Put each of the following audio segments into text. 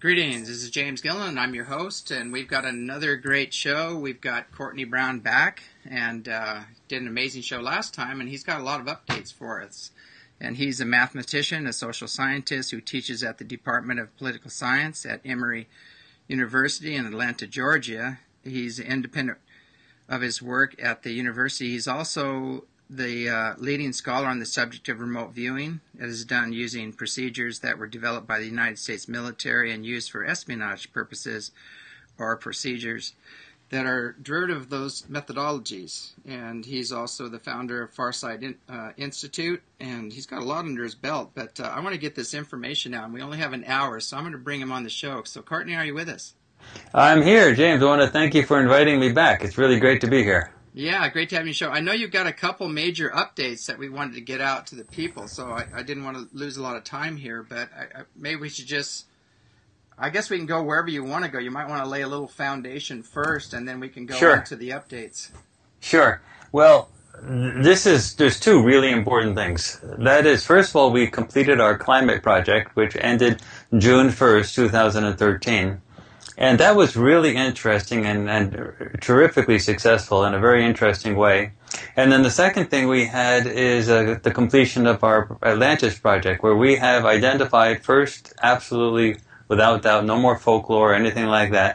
Greetings, this is James Gillen, and I'm your host, and we've got another great show. We've got Courtney Brown back, and did an amazing show last time, and he's got a lot of updates for us. And he's a mathematician, a social scientist who teaches at the Department of Political Science at Emory University in Atlanta, Georgia. He's independent of his work at the university. He's also the leading scholar on the subject of remote viewing. It is done using procedures that were developed by the United States military and used for espionage purposes, or procedures that are derivative of those methodologies. And he's also the founder of Farsight Institute, and he's got a lot under his belt. But I want to get this information out, and we only have an hour, so I'm going to bring him on the show. So, Courtney, are you with us? I'm here, James. I want to thank you for inviting me back. It's really great to be here. Yeah, great to have you on the show. I know you've got a couple major updates that we wanted to get out to the people, so I didn't want to lose a lot of time here, but maybe we should just, I guess we can go wherever you want to go. You might want to lay a little foundation first, and then we can go into the updates. Sure. Well, there's two really important things. That is, first of all, we completed our climate project, which ended June 1st, 2013. And that was really interesting and terrifically successful in a very interesting way. And then the second thing we had is the completion of our Atlantis project, where we have identified first, absolutely without doubt, no more folklore or anything like that,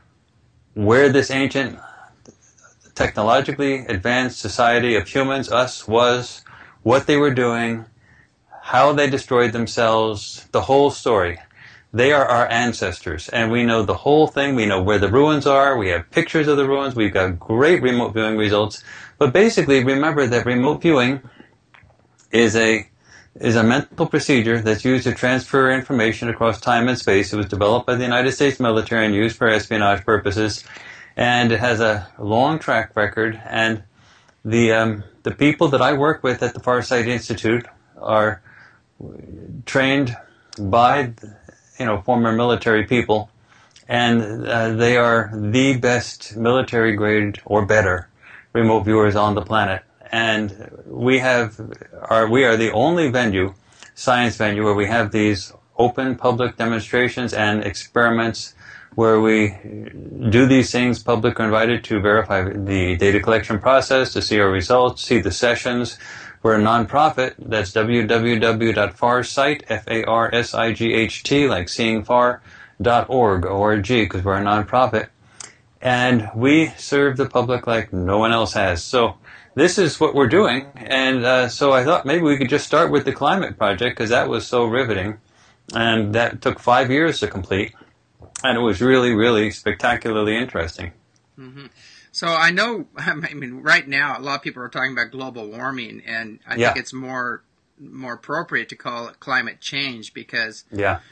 where this ancient technologically advanced society of humans, us, was, what they were doing, how they destroyed themselves, the whole story. They are our ancestors, and we know the whole thing. We know where the ruins are. We have pictures of the ruins. We've got great remote viewing results. But basically, remember that remote viewing is a mental procedure that's used to transfer information across time and space. It was developed by the United States military and used for espionage purposes, and it has a long track record. And the people that I work with at the Farsight Institute are trained by former military people, and they are the best military grade or better remote viewers on the planet. And we are the only science venue, where we have these open public demonstrations and experiments where we do these things. Public are invited to verify the data collection process, to see our results, see the sessions. We're a nonprofit. That's www.farsight, F-A-R-S-I-G-H-T, like seeing far.org, O-R-G, because we're a nonprofit. And we serve the public like no one else has. So this is what we're doing. And so I thought maybe we could just start with the climate project, because that was so riveting. And that took 5 years to complete. And it was really, really spectacularly interesting. Mm-hmm. So I know, right now, a lot of people are talking about global warming, and I think it's more appropriate to call it climate change, because,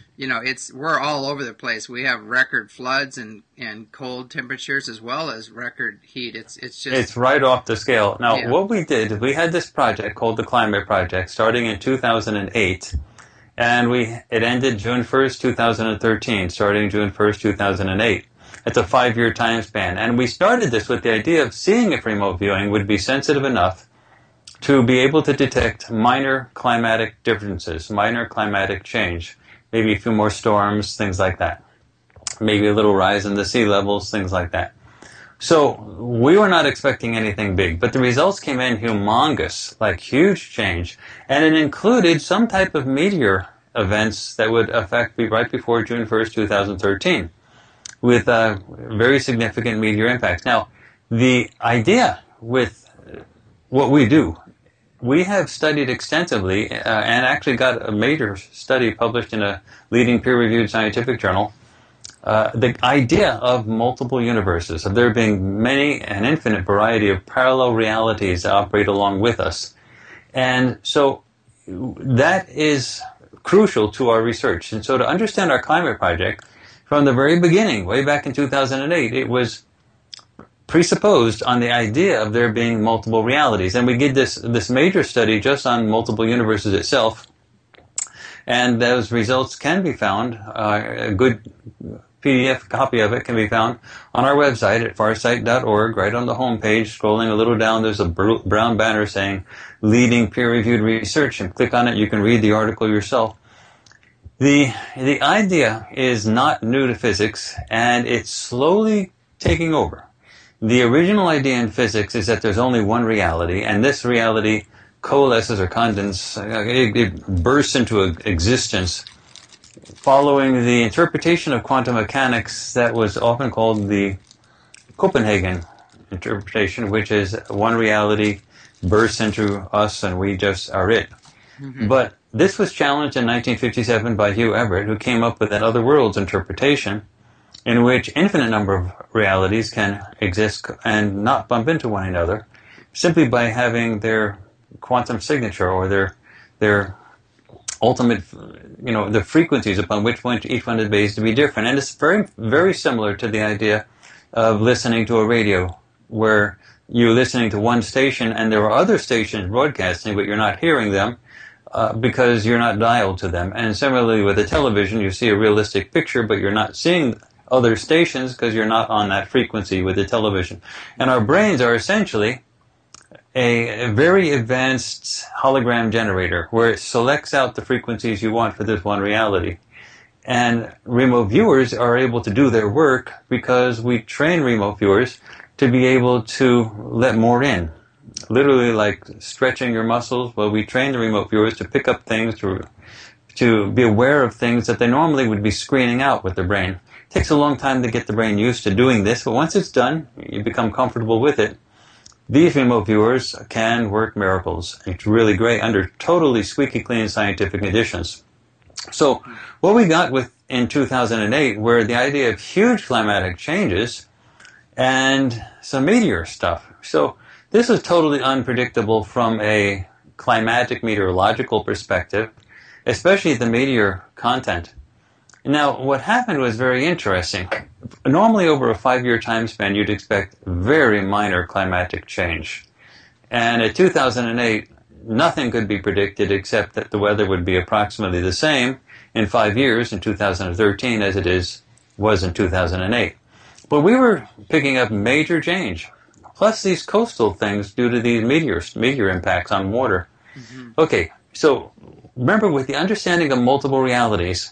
we're all over the place. We have record floods and cold temperatures as well as record heat. It's right off the scale. Now, what we did, we had this project called the Climate Project starting in 2008, and it ended June 1st, 2013, starting June 1st, 2008. It's a 5-year time span. And we started this with the idea of seeing if remote viewing would be sensitive enough to be able to detect minor climatic differences, minor climatic change, maybe a few more storms, things like that. Maybe a little rise in the sea levels, things like that. So we were not expecting anything big, but the results came in humongous, like huge change. And it included some type of meteor events that would affect right before June 1st, 2013. With very significant meteor impacts. Now, the idea with what we do, we have studied extensively and actually got a major study published in a leading peer-reviewed scientific journal, the idea of multiple universes, of there being an infinite variety of parallel realities that operate along with us. And so that is crucial to our research. And so to understand our climate project, from the very beginning, way back in 2008, it was presupposed on the idea of there being multiple realities. And we did this major study just on multiple universes itself. And those results can be found, a good PDF copy of it can be found on our website at farsight.org, right on the home page. Scrolling a little down, there's a brown banner saying Leading Peer-Reviewed Research, and click on it. You can read the article yourself. The idea is not new to physics, and it's slowly taking over. The original idea in physics is that there's only one reality, and this reality coalesces or condenses, it bursts into existence following the interpretation of quantum mechanics that was often called the Copenhagen interpretation, which is one reality bursts into us and we just are it. Mm-hmm. But this was challenged in 1957 by Hugh Everett, who came up with that other worlds interpretation in which infinite number of realities can exist and not bump into one another simply by having their quantum signature or their ultimate, the frequencies upon which each one is based to be different. And it's very, very similar to the idea of listening to a radio, where you're listening to one station and there are other stations broadcasting, but you're not hearing them because you're not dialed to them. And similarly with a television, you see a realistic picture, but you're not seeing other stations because you're not on that frequency with the television. And our brains are essentially a very advanced hologram generator where it selects out the frequencies you want for this one reality. And remote viewers are able to do their work because we train remote viewers to be able to let more in. Literally like stretching your muscles. Well, we train the remote viewers to pick up things, to be aware of things that they normally would be screening out with their brain. It takes a long time to get the brain used to doing this, but once it's done, you become comfortable with it. These remote viewers can work miracles. It's really great under totally squeaky clean scientific conditions. So what we got in 2008 were the idea of huge climatic changes and some meteor stuff. So this is totally unpredictable from a climatic meteorological perspective, especially the meteor content. Now, what happened was very interesting. Normally, over a 5-year time span, you'd expect very minor climatic change. And in 2008, nothing could be predicted except that the weather would be approximately the same in 5 years, in 2013, as it was in 2008. But we were picking up major change, plus these coastal things due to these meteor impacts on water. Mm-hmm. Okay, so remember, with the understanding of multiple realities,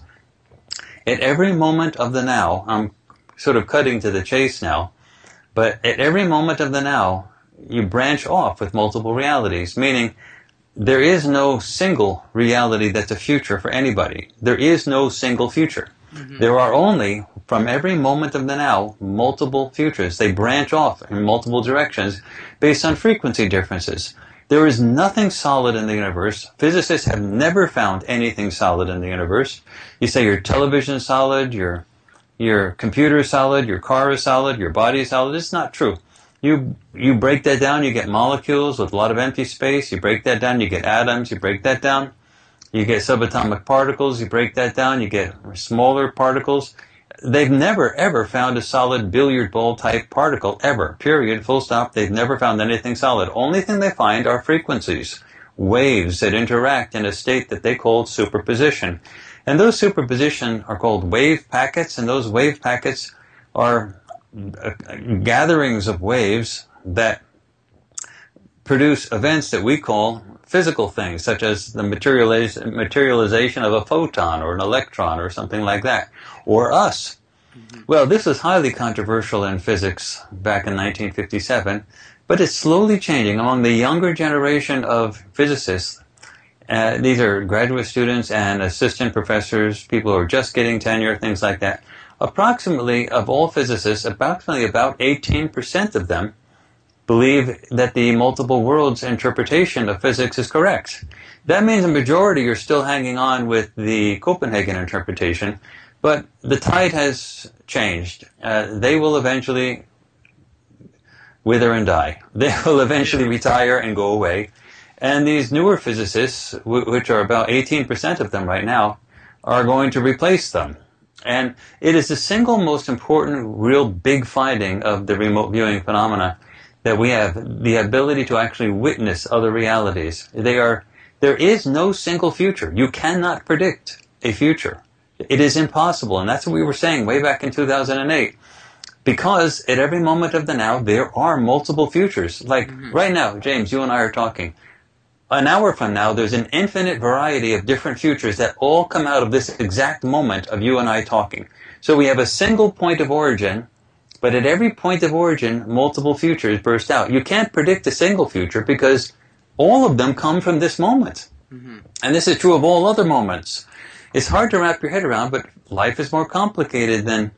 at every moment of the now, I'm sort of cutting to the chase now, but at every moment of the now, you branch off with multiple realities, meaning there is no single reality that's a future for anybody. There is no single future. Mm-hmm. There are only, from every moment of the now, multiple futures. They branch off in multiple directions based on frequency differences. There is nothing solid in the universe. Physicists have never found anything solid in the universe. You say your television is solid, your computer is solid, your car is solid, your body is solid. It's not true. You break that down, you get molecules with a lot of empty space. You break that down, you get atoms. You break that down, you get subatomic particles. You break that down, you get smaller particles. They've never, ever found a solid billiard ball type particle, ever. Period. Full stop. They've never found anything solid. Only thing they find are frequencies, waves that interact in a state that they call superposition. And those superposition are called wave packets, and those wave packets are gatherings of waves that produce events that we call physical things, such as the materialization of a photon or an electron or something like that, or us. Mm-hmm. Well, this was highly controversial in physics back in 1957, but it's slowly changing among the younger generation of physicists. These are graduate students and assistant professors, people who are just getting tenure, things like that. Approximately, of all physicists, approximately about 18% of them believe that the multiple worlds interpretation of physics is correct. That means a majority are still hanging on with the Copenhagen interpretation, but the tide has changed. They will eventually wither and die. They will eventually retire and go away. And these newer physicists, which are about 18% of them right now, are going to replace them. And it is the single most important, real big finding of the remote viewing phenomena, that we have the ability to actually witness other realities. There is no single future. You cannot predict a future. It is impossible, and that's what we were saying way back in 2008. Because at every moment of the now, there are multiple futures. Like right now, James, you and I are talking. an hour from now, there's an infinite variety of different futures that all come out of this exact moment of you and I talking. So we have a single point of origin, but at every point of origin, multiple futures burst out. You can't predict a single future because all of them come from this moment. Mm-hmm. And this is true of all other moments. It's hard to wrap your head around, but life is more complicated than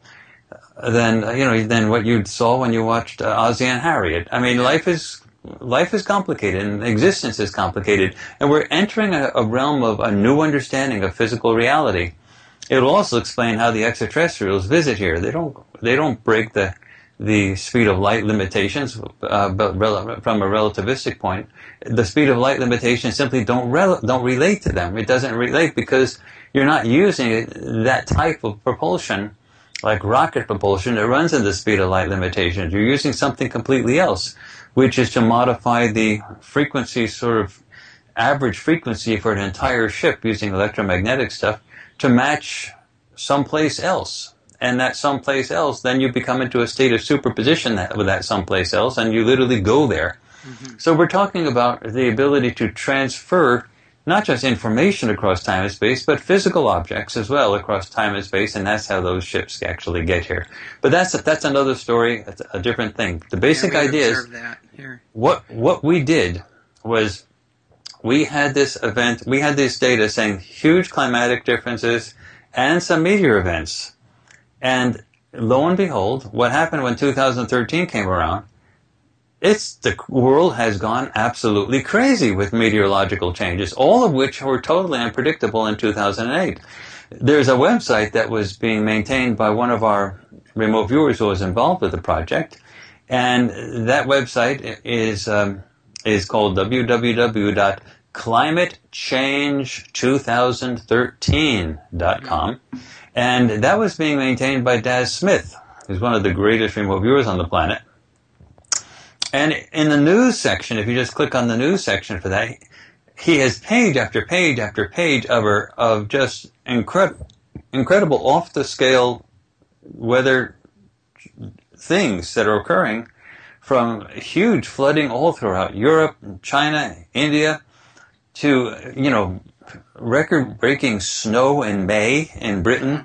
what you saw when you watched Ozzie and Harriet. I mean, life is complicated, and existence is complicated, and we're entering a realm of a new understanding of physical reality. It will also explain how the extraterrestrials visit here. They don't break the speed of light limitations, but from a relativistic point, the speed of light limitations simply don't relate to them. It doesn't relate because you're not using that type of propulsion, like rocket propulsion, that runs at the speed of light limitations. You're using something completely else, which is to modify the frequency, sort of average frequency for an entire ship using electromagnetic stuff to match someplace else. And that someplace else, then you become into a state of superposition with that someplace else, and you literally go there. Mm-hmm. So we're talking about the ability to transfer not just information across time and space, but physical objects as well across time and space, and that's how those ships actually get here. But that's another story, that's a different thing. The basic idea is what we did was we had this event, we had this data saying huge climatic differences and some meteor events. And lo and behold, what happened when 2013 came around, the world has gone absolutely crazy with meteorological changes, all of which were totally unpredictable in 2008. There's a website that was being maintained by one of our remote viewers who was involved with the project, and that website is called www.climatechange2013.com, and that was being maintained by Daz Smith, who's one of the greatest remote viewers on the planet. And in the news section, if you just click on the news section for that, he has page after page after page of just incredible off-the-scale weather things that are occurring, from huge flooding all throughout Europe, China, India, to, record-breaking snow in May in Britain.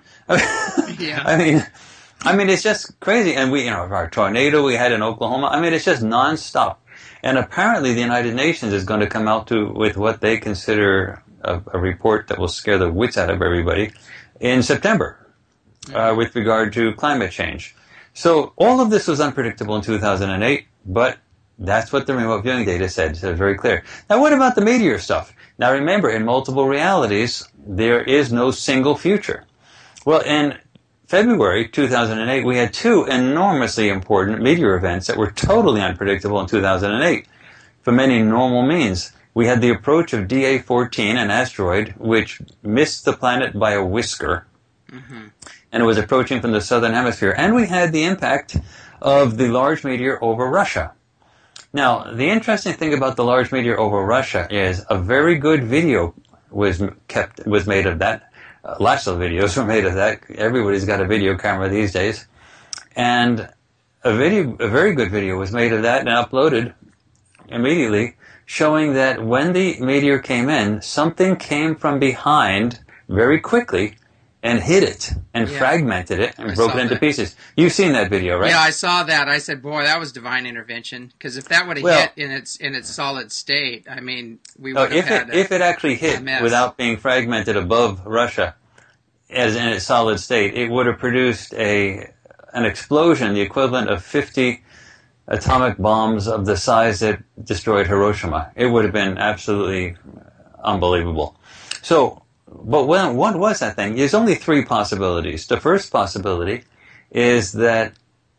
Yeah. I mean, it's just crazy. And our tornado we had in Oklahoma, it's just nonstop. And apparently the United Nations is going to come out with what they consider a report that will scare the wits out of everybody in September, with regard to climate change. So all of this was unpredictable in 2008, but that's what the remote viewing data said. So it's very clear. Now, what about the meteor stuff? Now, remember, in multiple realities, there is no single future. Well, in February 2008, we had two enormously important meteor events that were totally unpredictable in 2008 for many normal means. We had the approach of DA-14, an asteroid, which missed the planet by a whisker, and it was approaching from the southern hemisphere. And we had the impact of the large meteor over Russia. Now, the interesting thing about the large meteor over Russia is a very good video was made of that. Lots of videos were made of that. Everybody's got a video camera these days. And a very good video was made of that and uploaded immediately, showing that when the meteor came in, something came from behind very quickly and hit it and fragmented it and broke it into pieces. You've seen that video, right? Yeah, I saw that. I said, boy, that was divine intervention. Because if that would have hit in its solid state, we would have had if it actually hit without being fragmented above Russia as in its solid state, it would have produced an explosion, the equivalent of 50 atomic bombs of the size that destroyed Hiroshima. It would have been absolutely unbelievable. So, but what was that thing? There's only three possibilities. The first possibility is that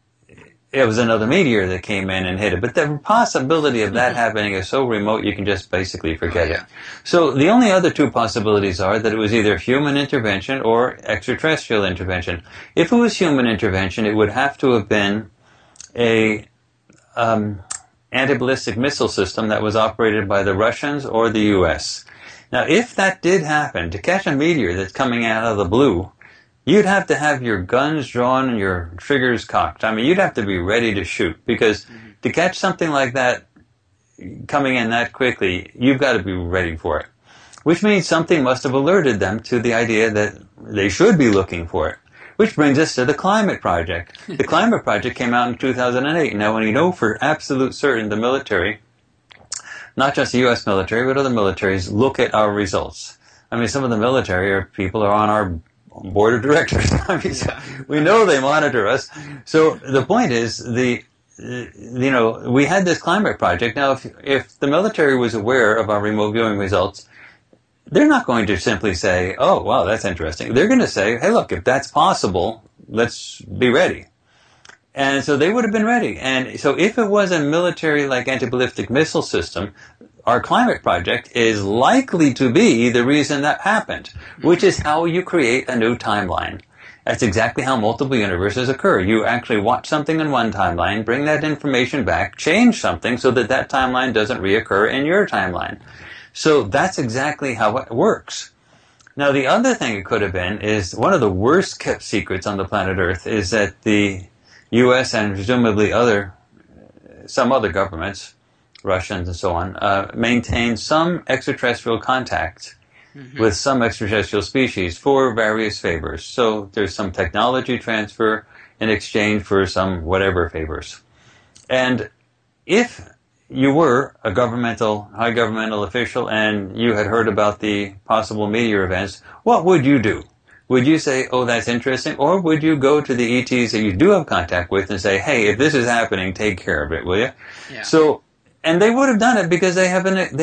it was another meteor that came in and hit it. But the possibility of that happening is so remote you can just basically forget it. So the only other two possibilities are that it was either human intervention or extraterrestrial intervention. If it was human intervention, it would have to have been a anti-ballistic missile system that was operated by the Russians or the U.S. Now, if that did happen, to catch a meteor that's coming out of the blue, you'd have to have your guns drawn and your triggers cocked. You'd have to be ready to shoot, because to catch something like that coming in that quickly, you've got to be ready for it. Which means something must have alerted them to the idea that they should be looking for it. Which brings us to the Climate Project. The Climate Project came out in 2008. Now, when you know for absolute certain the military, not just the U.S. military, but other militaries, look at our results. I mean, some of the military people are on our board of directors. I mean, so we know they monitor us. So the point is, we had this Climate Project. Now, if the military was aware of our remote viewing results, they're not going to simply say, oh, wow, that's interesting. They're going to say, hey, look, if that's possible, let's be ready. And so they would have been ready. And so if it was a military, like, anti-ballistic missile system, our Climate Project is likely to be the reason that happened, which is how you create a new timeline. That's exactly how multiple universes occur. You actually watch something in one timeline, bring that information back, change something so that that timeline doesn't reoccur in your timeline. So that's exactly how it works. Now, the other thing it could have been is one of the worst kept secrets on the planet Earth is that the U.S. and presumably some other governments, Russians and so on, maintain some extraterrestrial contact with some extraterrestrial species for various favors. So there's some technology transfer in exchange for some whatever favors. And if you were a high governmental official and you had heard about the possible meteor events, what would you do? Would you say, oh, that's interesting? Or would you go to the ETs that you do have contact with and say, hey, if this is happening, take care of it, will you? Yeah. So, and they would have done it because they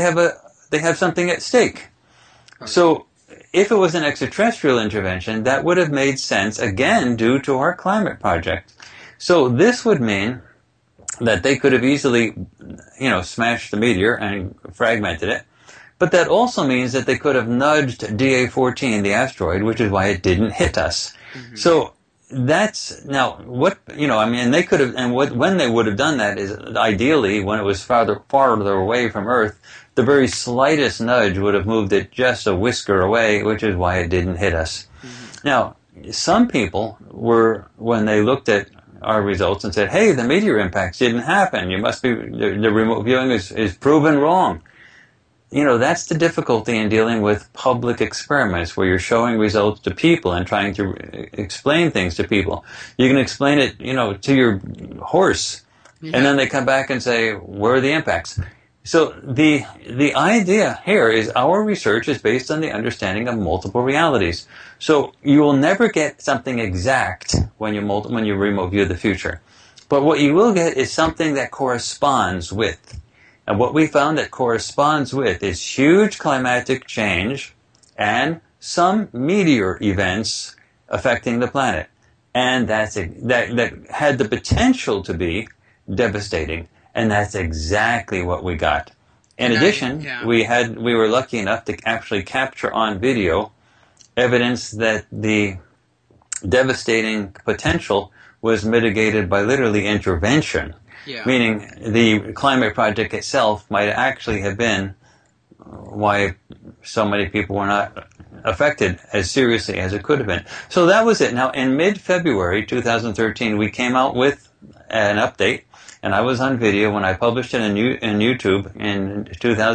have something at stake. Okay. So, if it was an extraterrestrial intervention, that would have made sense, again, due to our Climate Project. So this would mean that they could have easily, smashed the meteor and fragmented it. But that also means that they could have nudged DA-14, the asteroid, which is why it didn't hit us. Mm-hmm. So that's, now, they could have, and when they would have done that is, ideally, when it was farther away from Earth, the very slightest nudge would have moved it just a whisker away, which is why it didn't hit us. Mm-hmm. Now, some people when they looked at our results and said, hey, the meteor impacts didn't happen. You must be, the remote viewing is proven wrong. That's the difficulty in dealing with public experiments where you're showing results to people and trying to explain things to people. You can explain it, to your horse, and then they come back and say, where are the impacts? So the idea here is our research is based on the understanding of multiple realities. So you will never get something exact when you remote view the future. But what you will get is something that corresponds with. And what we found that corresponds with is huge climatic change and some meteor events affecting the planet. And that had the potential to be devastating. And that's exactly what we got. In addition, we were lucky enough to actually capture on video evidence that the devastating potential was mitigated by literally intervention. Yeah. Meaning the Climate Project itself might actually have been why so many people were not affected as seriously as it could have been. So that was it. Now, in mid-February 2013, we came out with an update. And I was on video when I published it in YouTube in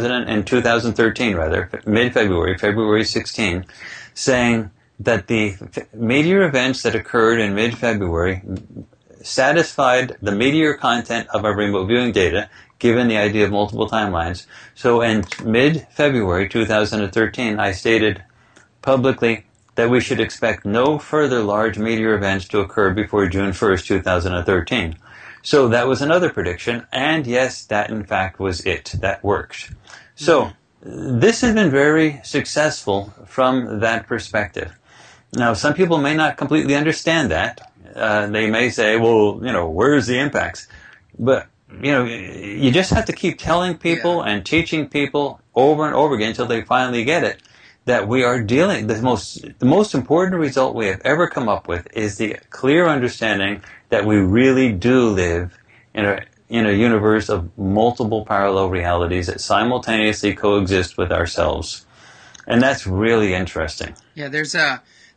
2013, mid-February, February 16, saying that the meteor events that occurred in mid-February satisfied the meteor content of our remote viewing data, given the idea of multiple timelines. So in mid-February 2013, I stated publicly that we should expect no further large meteor events to occur before June 1st, 2013. So that was another prediction, and yes, that in fact was it. That worked. So this has been very successful from that perspective. Now, some people may not completely understand that. They may say, well, where's the impacts? But, you just have to keep telling people and teaching people over and over again until they finally get it, that we are dealing, the most important result we have ever come up with is the clear understanding that we really do live in a universe of multiple parallel realities that simultaneously coexist with ourselves. And that's really interesting. Yeah, there's a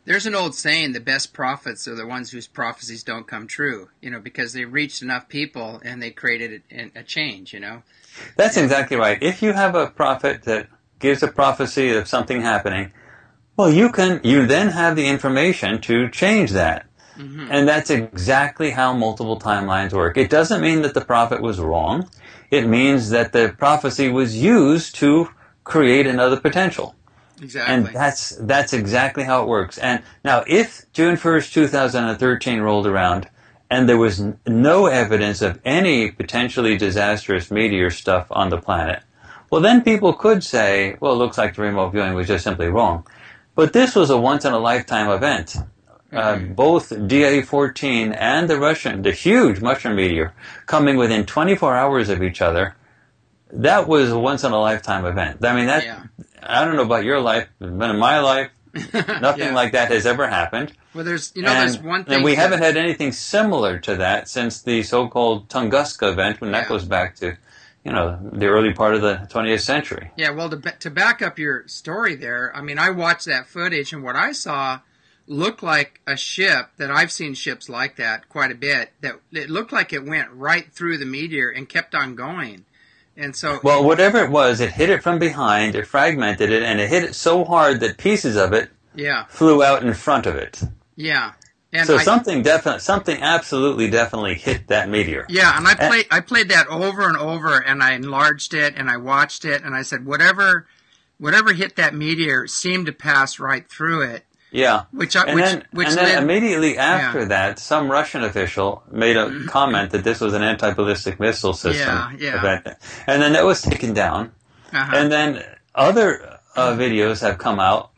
There's an old saying, the best prophets are the ones whose prophecies don't come true, because they reached enough people and they created a change, That's exactly right. If you have a prophet that gives a prophecy of something happening, well, you then have the information to change that. Mm-hmm. And that's exactly how multiple timelines work. It doesn't mean that the prophet was wrong. It means that the prophecy was used to create another potential. Exactly. And that's exactly how it works. And now, if June 1st, 2013 rolled around and there was no evidence of any potentially disastrous meteor stuff on the planet, well, then people could say, well, it looks like the remote viewing was just simply wrong. But this was a once-in-a-lifetime event. Both DA-14 and the huge mushroom meteor, coming within 24 hours of each other, that was a once-in-a-lifetime event. I mean, I don't know about your life, but in my life, nothing like that has ever happened. Well, there's one thing. And we haven't had anything similar to that since the so-called Tunguska event, when that goes back to, the early part of the 20th century. Yeah, well, to back up your story there, I mean, I watched that footage, and what I saw looked like a ship, that I've seen ships like that quite a bit, that it looked like it went right through the meteor and kept on going. And so, well, whatever it was, it hit it from behind, it fragmented it, and it hit it so hard that pieces of it flew out in front of it. Yeah. And so something absolutely definitely hit that meteor. Yeah, and I played that over and over, and I enlarged it, and I watched it, and I said, whatever hit that meteor seemed to pass right through it. Yeah. Then immediately after that, some Russian official made a comment that this was an anti-ballistic missile system event. And then that was taken down. Uh-huh. And then other videos have come out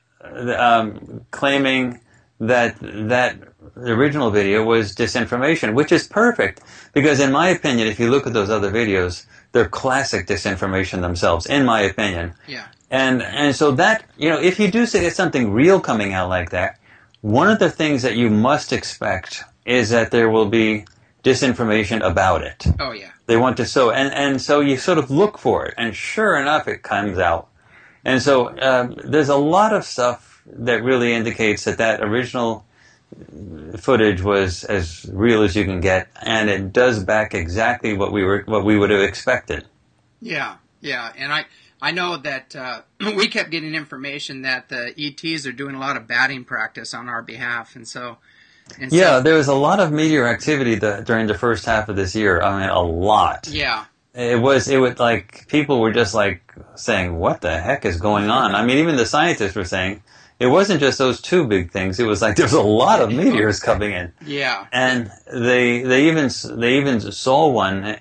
claiming that the original video was disinformation, which is perfect. Because in my opinion, if you look at those other videos, they're classic disinformation themselves, in my opinion. Yeah. And so that, if you do get something real coming out like that, one of the things that you must expect is that there will be disinformation about it. Oh, yeah. They want to sow, and so you sort of look for it, and sure enough, it comes out. And so there's a lot of stuff that really indicates that original footage was as real as you can get, and it does back exactly what we would have expected. Yeah, and I know that we kept getting information that the ETs are doing a lot of batting practice on our behalf, and so there was a lot of meteor activity during the first half of this year. I mean, a lot. Yeah. It was like people were just like saying, "What the heck is going on?" I mean, even the scientists were saying it wasn't just those two big things. It was like there was a lot of meteors coming in. Yeah. And they even saw one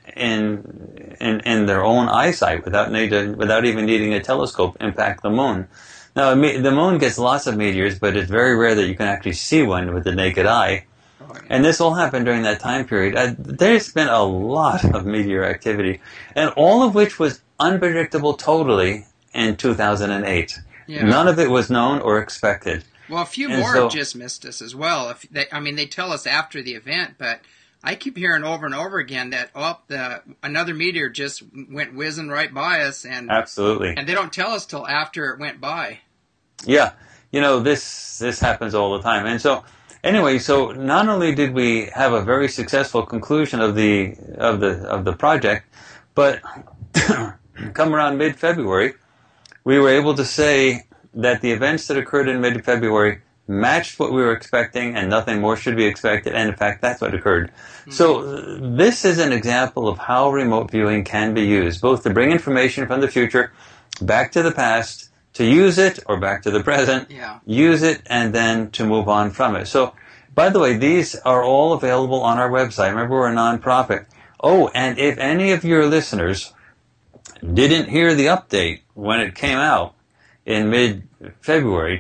in their own eyesight without even needing a telescope impact the moon. Now, the moon gets lots of meteors, but it's very rare that you can actually see one with the naked eye. Oh, yeah. And this all happened during that time period. There's been a lot of meteor activity, and all of which was unpredictable totally in 2008. Yeah. None of it was known or expected. Well, a few more have just missed us as well. They tell us after the event, but I keep hearing over and over again that another meteor just went whizzing right by us, and absolutely, and they don't tell us till after it went by. Yeah, this happens all the time, and so anyway, so not only did we have a very successful conclusion of the project, but come around mid-February, we were able to say that the events that occurred in mid-February matched what we were expecting, and nothing more should be expected, and in fact, that's what occurred. Mm-hmm. So this is an example of how remote viewing can be used, both to bring information from the future back to the past, to use it, or back to the present, use it, and then to move on from it. So, by the way, these are all available on our website. Remember, we're a nonprofit. Oh, and if any of your listeners didn't hear the update when it came out in mid-February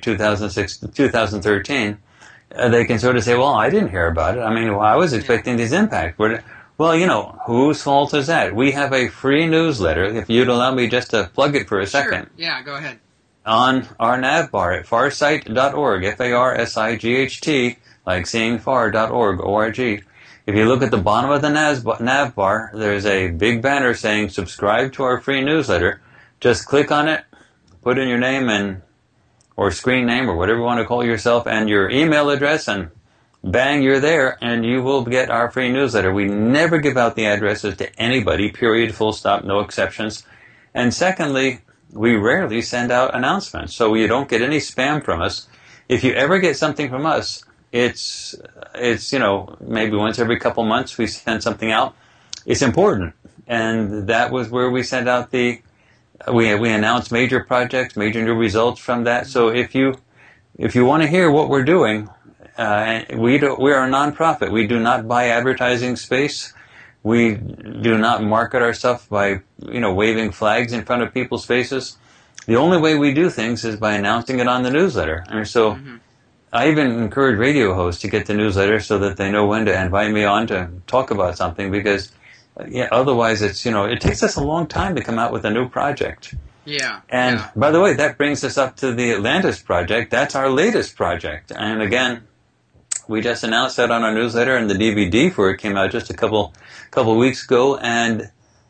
2013, they can sort of say, well, I didn't hear about it. I mean, I was expecting this impact. Well, whose fault is that? We have a free newsletter, if you'd allow me just to plug it for a second. Sure. Yeah, go ahead. On our nav bar at farsight.org, FARSIGHT, like seeing far.org, O-R-G. If you look at the bottom of the nav bar, there's a big banner saying subscribe to our free newsletter. Just click on it, put in your name, and or screen name or whatever you want to call yourself and your email address, and bang, you're there, and you will get our free newsletter. We never give out the addresses to anybody, period, full stop, no exceptions. And secondly, we rarely send out announcements, so you don't get any spam from us. If you ever get something from us, it's maybe once every couple months we send something out. It's important, and that was where we sent out we announced major projects, major new results from that. So if you want to hear what we're doing, we are a nonprofit. We do not buy advertising space. We do not market our stuff by waving flags in front of people's faces. The only way we do things is by announcing it on the newsletter. And so I even encourage radio hosts to get the newsletter so that they know when to invite me on to talk about something, because otherwise it takes us a long time to come out with a new project. Yeah. And by the way, that brings us up to the Atlantis project. That's our latest project. And again, we just announced that on our newsletter, and the DVD for it came out just a couple weeks ago, and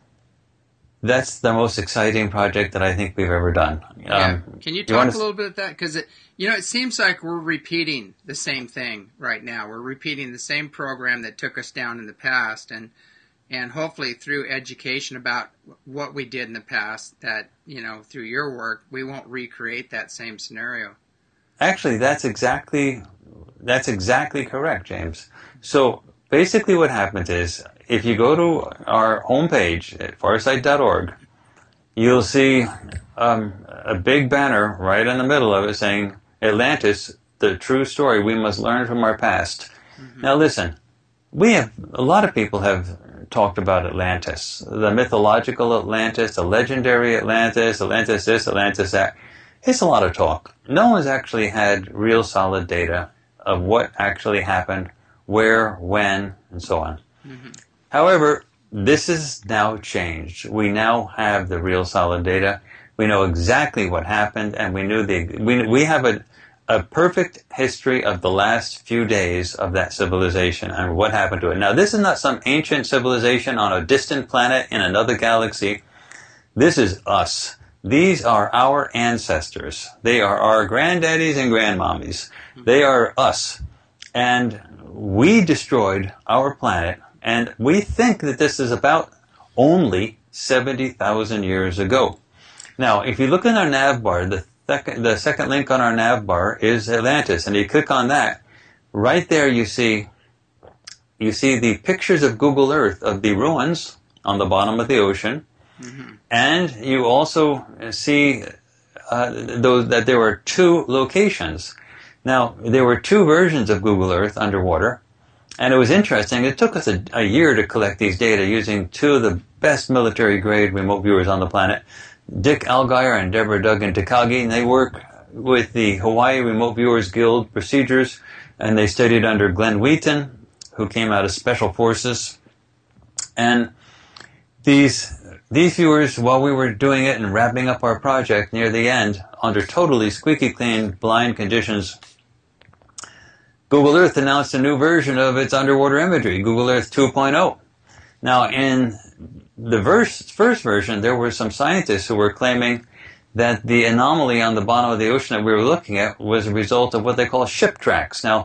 that's the most exciting project that I think we've ever done. Can you talk a little bit about that? Because it seems like we're repeating the same thing right now. We're repeating the same program that took us down in the past, and hopefully through education about what we did in the past, that through your work, we won't recreate that same scenario. Actually, that's exactly correct, James. So basically what happens is, if you go to our homepage at farsight.org, you'll see a big banner right in the middle of it saying, Atlantis, the true story, we must learn from our past. Mm-hmm. Now listen, a lot of people have talked about Atlantis, the mythological Atlantis, the legendary Atlantis, Atlantis this, Atlantis that. It's a lot of talk. No one's actually had real solid data of what actually happened, where, when, and so on. Mm-hmm. However, this is now changed. We now have the real solid data. We know exactly what happened, and we have a perfect history of the last few days of that civilization and what happened to it. Now, this is not some ancient civilization on a distant planet in another galaxy. This is us. These are our ancestors. They are our granddaddies and grandmommies. They are us. And we destroyed our planet, and we think that this is about only 70,000 years ago. Now, if you look in our nav bar, the second link on our nav bar is Atlantis, and you click on that. Right there you see the pictures of Google Earth of the ruins on the bottom of the ocean. Mm-hmm. And you also see that there were two locations. Now, there were two versions of Google Earth underwater, and it was interesting. It took us a year to collect these data using two of the best military-grade remote viewers on the planet, Dick Algeier and Deborah Duggan-Takagi, and they work with the Hawaii Remote Viewers Guild procedures, and they studied under Glenn Wheaton, who came out of Special Forces. And these viewers, while we were doing it and wrapping up our project near the end, under totally squeaky clean, blind conditions, Google Earth announced a new version of its underwater imagery, Google Earth 2.0. Now, in the first version, there were some scientists who were claiming that the anomaly on the bottom of the ocean that we were looking at was a result of what they call ship tracks. Now,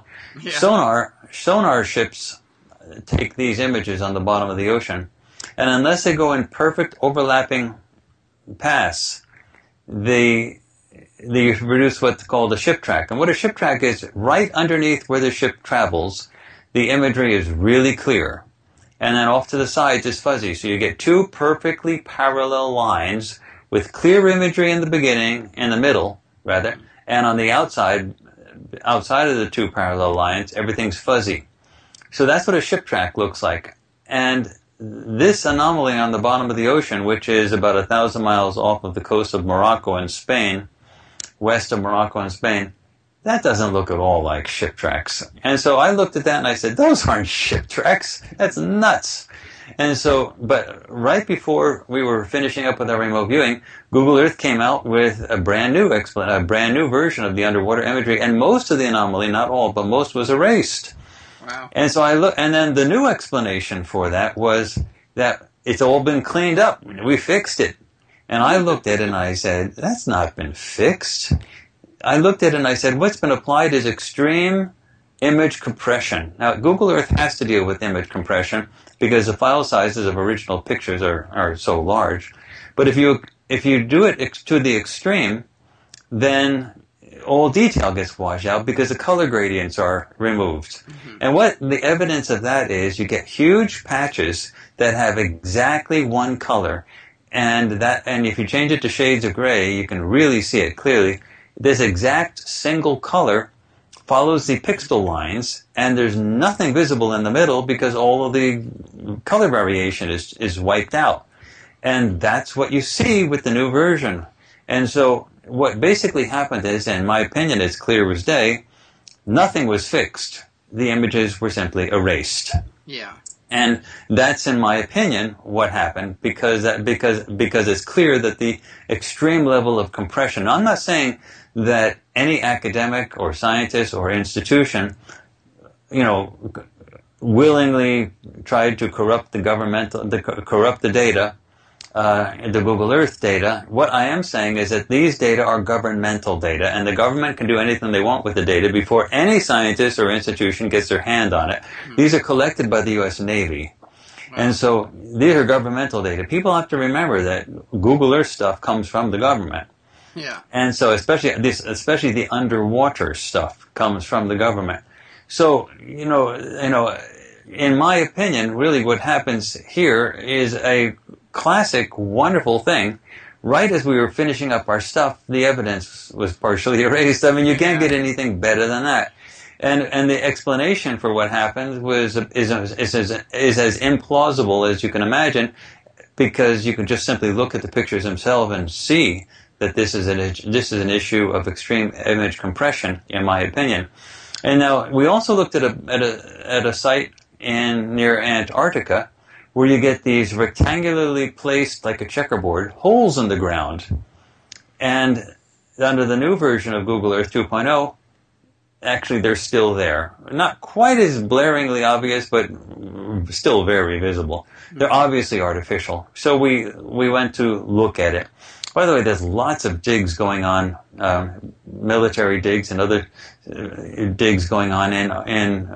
sonar ships take these images on the bottom of the ocean, and unless they go in perfect overlapping paths, they produce what's called a ship track. And what a ship track is, right underneath where the ship travels, the imagery is really clear. And then off to the sides is fuzzy. So you get two perfectly parallel lines with clear imagery in the beginning, in the middle, rather, and on the outside of the two parallel lines, everything's fuzzy. So that's what a ship track looks like. And this anomaly on the bottom of the ocean, which is about 1,000 miles off of the coast of Morocco and Spain, west of Morocco and Spain, that doesn't look at all like ship tracks. And so I looked at that and I said, those aren't ship tracks. That's nuts. And so, but right before we were finishing up with our remote viewing, Google Earth came out with a brand new version of the underwater imagery, and most of the anomaly, not all, but most was erased. Wow. And so and then the new explanation for that was that it's all been cleaned up. We fixed it. And I looked at it and I said, that's not been fixed. I looked at it and I said, what's been applied is extreme image compression. Now, Google Earth has to deal with image compression because the file sizes of original pictures are so large. But if you do it to the extreme, then all detail gets washed out because the color gradients are removed. Mm-hmm. And what the evidence of that is, you get huge patches that have exactly one color. And if you change it to shades of gray, you can really see it clearly. This exact single color follows the pixel lines, and there's nothing visible in the middle because all of the color variation is wiped out. And that's what you see with the new version. And so what basically happened is, in my opinion, it's clear as day, nothing was fixed. The images were simply erased. Yeah. And that's, in my opinion, what happened because it's clear that the extreme level of compression. I'm not saying that any academic or scientist or institution, willingly tried to corrupt the data, the Google Earth data. What I am saying is that these data are governmental data, and the government can do anything they want with the data before any scientist or institution gets their hand on it. Mm-hmm. These are collected by the U.S. Navy. Wow. And so these are governmental data. People have to remember that Google Earth stuff comes from the government. Yeah. And so especially the underwater stuff comes from the government. So, in my opinion, really what happens here is a classic, wonderful thing. Right as we were finishing up our stuff, the evidence was partially erased. I mean, you can't get anything better than that. And the explanation for what happened is as implausible as you can imagine, because you can just simply look at the pictures themselves and see that this is an issue of extreme image compression, in my opinion. And now we also looked at a site near Antarctica, where you get these rectangularly placed, like a checkerboard, holes in the ground. And under the new version of Google Earth 2.0, actually they're still there. Not quite as blaringly obvious, but still very visible. They're obviously artificial. So we went to look at it. By the way, there's lots of digs going on, military digs and other digs going on in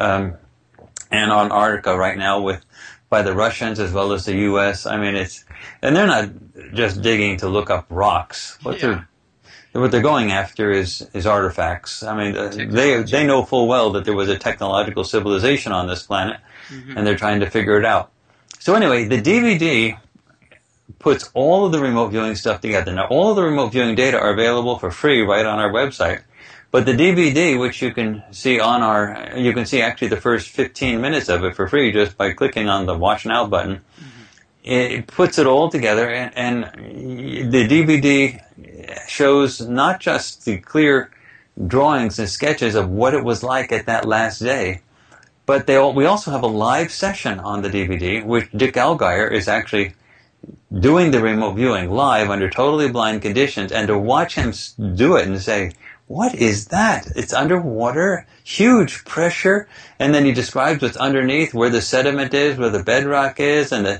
Antarctica right now by the Russians as well as the U.S. I mean, and they're not just digging to look up rocks. What they're going after is artifacts. I mean, they know full well that there was a technological civilization on this planet, mm-hmm. and they're trying to figure it out. So anyway, the DVD puts all of the remote viewing stuff together. Now, all of the remote viewing data are available for free right on our website. But the DVD, which you can see you can see actually the first 15 minutes of it for free just by clicking on the Watch Now button. Mm-hmm. It puts it all together, and the DVD shows not just the clear drawings and sketches of what it was like at that last day, but we also have a live session on the DVD, which Dick Allgeier is actually doing the remote viewing live under totally blind conditions, and to watch him do it and say, what is that? It's underwater, huge pressure, and then he describes what's underneath, where the sediment is, where the bedrock is, and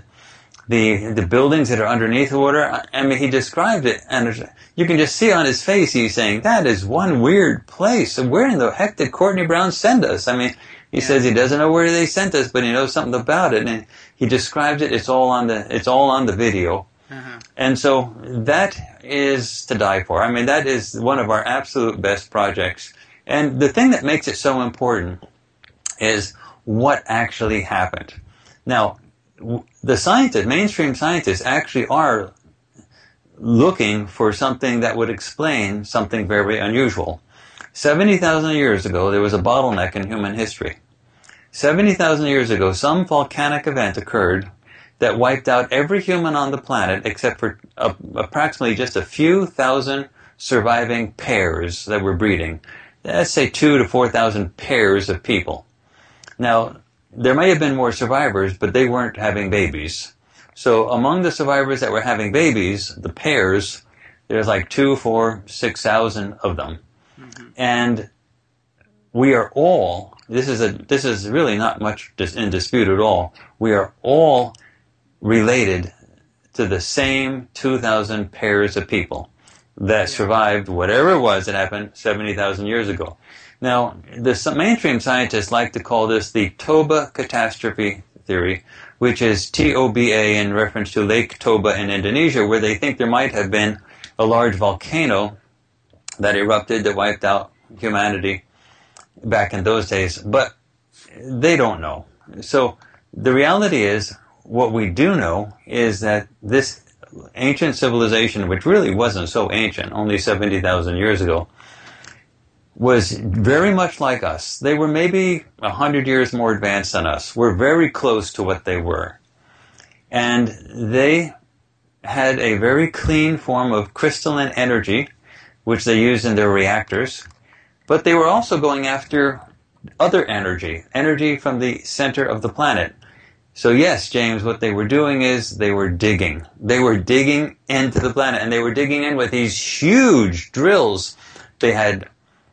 the buildings that are underneath the water. I mean, he described it, and you can just see on his face he's saying, that is one weird place. Where in the heck did Courtney Brown send us? I mean, he says he doesn't know where they sent us, but he knows something about it, and he describes it. It's all on the video. Uh-huh. And so that is to die for. I mean, that is one of our absolute best projects. And the thing that makes it so important is what actually happened. Now, the mainstream scientists actually are looking for something that would explain something very unusual. 70,000 years ago, there was a bottleneck in human history. 70,000 years ago, some volcanic event occurred that wiped out every human on the planet except for approximately just a few thousand surviving pairs that were breeding. Let's say 2,000 to 4,000 pairs of people. Now, there may have been more survivors, but they weren't having babies. So among the survivors that were having babies, the pairs, there's like 2,000, 4,000, 6,000 of them. Mm-hmm. And we are all, this is really not much in dispute at all, we are all related to the same 2,000 pairs of people. that survived whatever it was that happened 70,000 years ago. Now, the mainstream scientists like to call this the Toba catastrophe theory, which is T-O-B-A in reference to Lake Toba in Indonesia, where they think there might have been a large volcano that erupted that wiped out humanity back in those days. But they don't know. So the reality is, what we do know is that this ancient civilization, which really wasn't so ancient, only 70,000 years ago, was very much like us. They were maybe 100 years more advanced than us. We're very close to what they were. And they had a very clean form of crystalline energy, which they used in their reactors. But they were also going after other energy from the center of the planet. So yes, James, what they were doing is they were digging. They were digging into the planet, and they were digging in with these huge drills. They had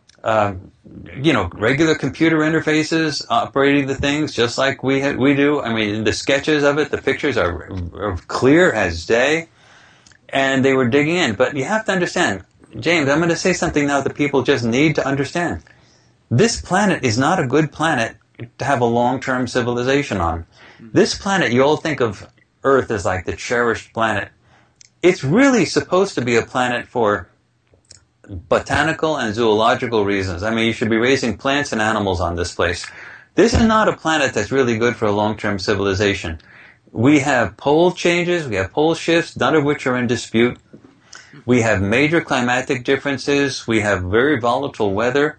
regular computer interfaces operating the things just like we do. I mean, the sketches of it, the pictures are clear as day, and they were digging in. But you have to understand, James, I'm going to say something now that people just need to understand. This planet is not a good planet to have a long-term civilization on. This planet, you all think of Earth as like the cherished planet. It's really supposed to be a planet for botanical and zoological reasons. I mean, you should be raising plants and animals on this place. This is not a planet that's really good for a long-term civilization. We have pole changes, we have pole shifts, none of which are in dispute. We have major climatic differences, we have very volatile weather.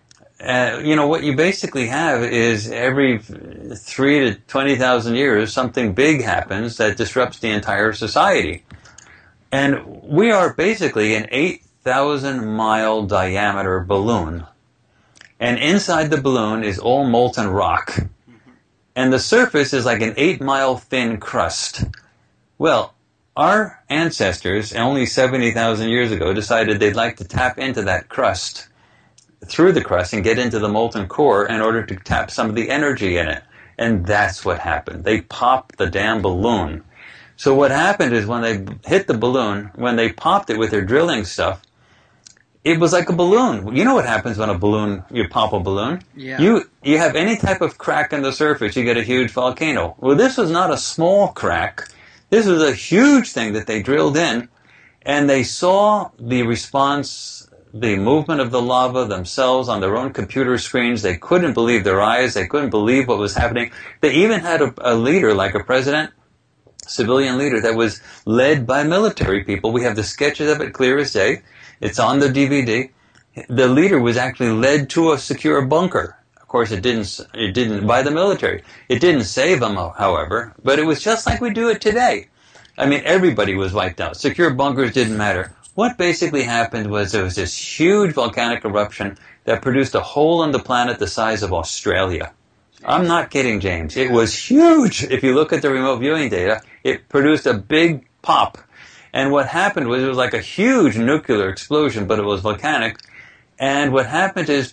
What you basically have is every 3 to 20,000 years, something big happens that disrupts the entire society. And we are basically an 8,000-mile diameter balloon. And inside the balloon is all molten rock. And the surface is like an 8-mile thin crust. Well, our ancestors, only 70,000 years ago, decided they'd like to tap into that crust, through the crust, and get into the molten core in order to tap some of the energy in it. And that's what happened. They popped the damn balloon. So what happened is when they hit the balloon, when they popped it with their drilling stuff, it was like a balloon. You know what happens when you pop a balloon? Yeah. You have any type of crack in the surface, you get a huge volcano. Well, this was not a small crack. This was a huge thing that they drilled in, and they saw the response, the movement of the lava themselves on their own computer screens. They couldn't believe their eyes. They couldn't believe what was happening. They even had a leader, like a president, civilian leader, that was led by military people. We have the sketches of it clear as day. It's on the DVD. The leader was actually led to a secure bunker. Of course, it didn't by the military. It didn't save them, however, but it was just like we do it today. I mean, everybody was wiped out. Secure bunkers didn't matter. What basically happened was there was this huge volcanic eruption that produced a hole in the planet the size of Australia. I'm not kidding, James. It was huge. If you look at the remote viewing data, it produced a big pop. And what happened was it was like a huge nuclear explosion, but it was volcanic. And what happened is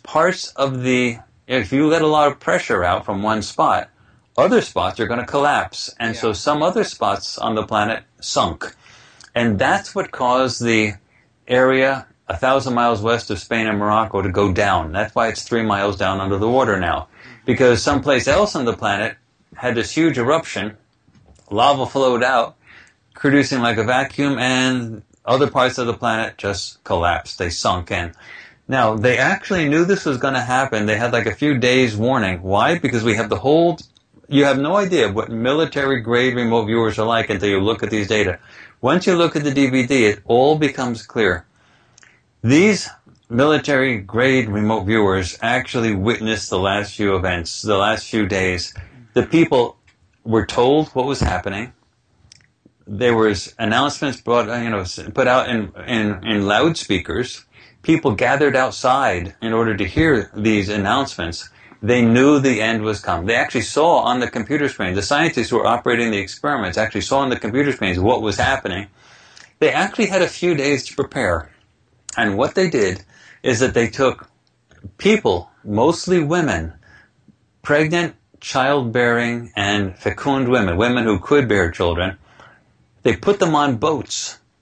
if you let a lot of pressure out from one spot, other spots are going to collapse. And so some other spots on the planet sunk. And that's what caused the area 1,000 miles west of Spain and Morocco to go down. That's why it's 3 miles down under the water now. Because someplace else on the planet had this huge eruption, lava flowed out, producing like a vacuum, and other parts of the planet just collapsed. They sunk in. Now, they actually knew this was going to happen. They had like a few days warning. Why? Because we have you have no idea what military-grade remote viewers are like until you look at these data. Once you look at the DVD, it all becomes clear. These military-grade remote viewers actually witnessed the last few events, the last few days. The people were told what was happening. There was announcements put out in loudspeakers. People gathered outside in order to hear these announcements. They knew the end was come. They actually saw on the computer screen, the scientists who were operating the experiments actually saw on the computer screens what was happening. They actually had a few days to prepare. And what they did is that they took people, mostly women, pregnant, childbearing, and fecund women who could bear children. They put them on boats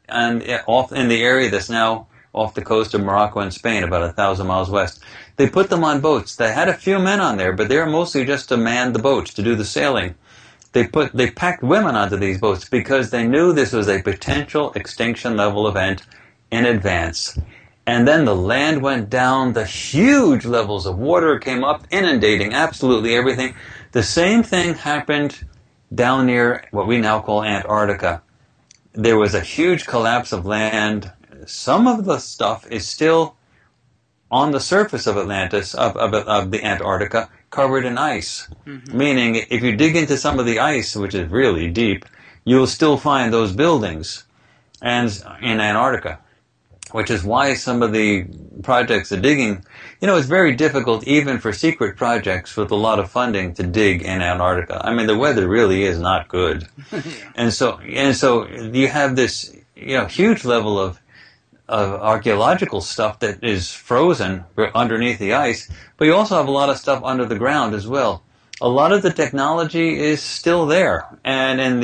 and off in the area that's now off the coast of Morocco and Spain, about 1,000 miles west. They put them on boats. They had a few men on there, but they were mostly just to man the boats, to do the sailing. They packed women onto these boats because they knew this was a potential extinction level event in advance. And then the land went down, the huge levels of water came up, inundating absolutely everything. The same thing happened down near what we now call Antarctica. There was a huge collapse of land. Some of the stuff is still on the surface of Atlantis, of the Antarctica, covered in ice. Mm-hmm. Meaning, if you dig into some of the ice, which is really deep, you'll still find those buildings and in Antarctica, which is why some of the projects are digging. It's very difficult even for secret projects with a lot of funding to dig in Antarctica. I mean, the weather really is not good. Yeah. And so you have this, huge level of archaeological stuff that is frozen underneath the ice, but you also have a lot of stuff under the ground as well. A lot of the technology is still there, and in